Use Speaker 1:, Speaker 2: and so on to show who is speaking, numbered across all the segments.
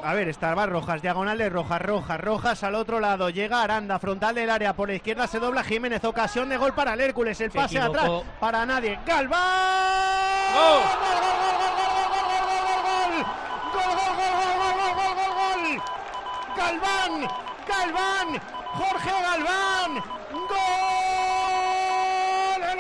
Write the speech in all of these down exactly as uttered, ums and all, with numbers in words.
Speaker 1: A ver, estaba Rojas, diagonal de Rojas, Rojas, Rojas al otro lado. Llega Aranda, frontal del área. Por la izquierda se dobla Jiménez. Ocasión de gol para el Hércules. El
Speaker 2: Se
Speaker 1: pase
Speaker 2: equivocó.
Speaker 1: atrás para nadie. ¡Galván!
Speaker 2: ¡Gol!
Speaker 1: ¡Gol, gol, gol, gol, gol, gol, gol, gol, gol! ¡Galván! ¡Galván! ¡Jorge Galván! ¡Gol! ¡El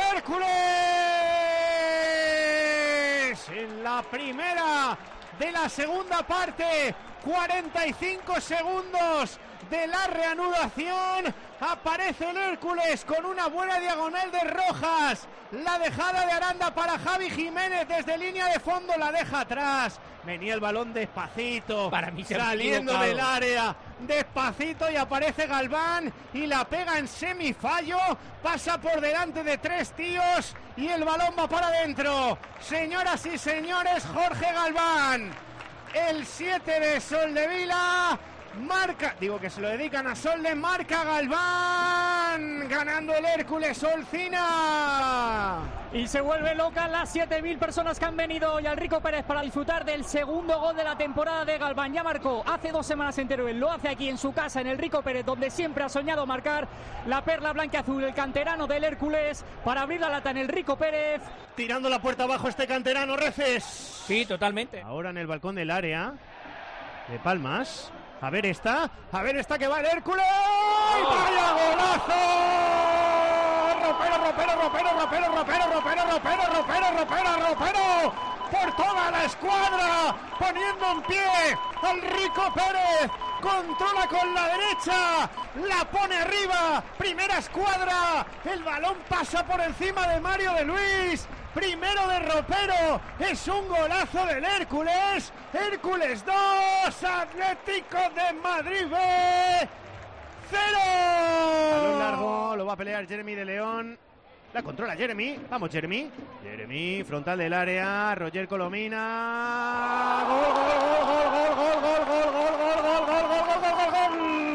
Speaker 1: Hércules! En la primera de la segunda parte, cuarenta y cinco segundos de la reanudación, aparece el Hércules con una buena diagonal de Rojas, la dejada de Aranda para Javi Jiménez desde línea de fondo, la deja atrás, venía el balón despacito,
Speaker 2: Para mí se ha
Speaker 1: saliendo
Speaker 2: equivocado.
Speaker 1: del área, despacito, y aparece Galván y la pega en semifallo, pasa por delante de tres tíos y el balón va para adentro. Señoras y señores, Jorge Galván, el siete de Soldevila, marca, digo que se lo dedican a Solde, marca Galván, ganando el Hércules Olcina.
Speaker 3: Y se vuelve loca las siete mil personas que han venido hoy al Rico Pérez para disfrutar del segundo gol de la temporada de Galván. Ya marcó hace dos semanas en Teruel, lo hace aquí en su casa en el Rico Pérez, donde siempre ha soñado marcar. La perla blanca azul, el canterano del Hércules, para abrir la lata en el Rico Pérez.
Speaker 1: Tirando la puerta abajo este canterano, Reces.
Speaker 2: Sí, totalmente.
Speaker 1: Ahora en el balcón del área de Palmas. A ver esta, a ver esta que va el Hércules. ¡Vaya golazo! Ropero, ropero, ropero, ropero, ropero, ropero, ropero, ropero, ropero, ropero. Por toda la escuadra, poniendo en pie al Rico Pérez. Controla con la derecha, la pone arriba. Primera escuadra, el balón pasa por encima de Mario de Luis. Primero de ropero, es un golazo del Hércules. Hércules dos, Atlético de Madrid B cero. Balón largo, lo va a pelear Jeremy de León. La controla Jeremy, vamos Jeremy. Jeremy, frontal del área, Roger Colomina. Gol, gol, gol, gol, gol, gol, gol, gol, gol, gol, gol, gol, gol, gol, gol,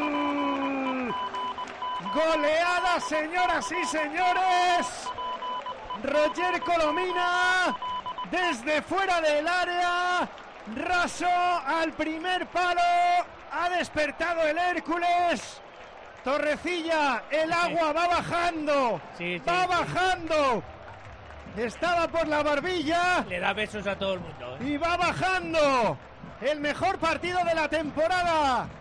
Speaker 1: gol. Goleada, señoras y señores. Roger Colomina desde fuera del área, raso al primer palo, ha despertado el Hércules. Torrecilla, el agua va bajando,
Speaker 2: Sí, sí,
Speaker 1: va
Speaker 2: sí.
Speaker 1: bajando, estaba por la barbilla
Speaker 2: Le da besos a todo el mundo, ¿eh?
Speaker 1: y va bajando. El mejor partido de la temporada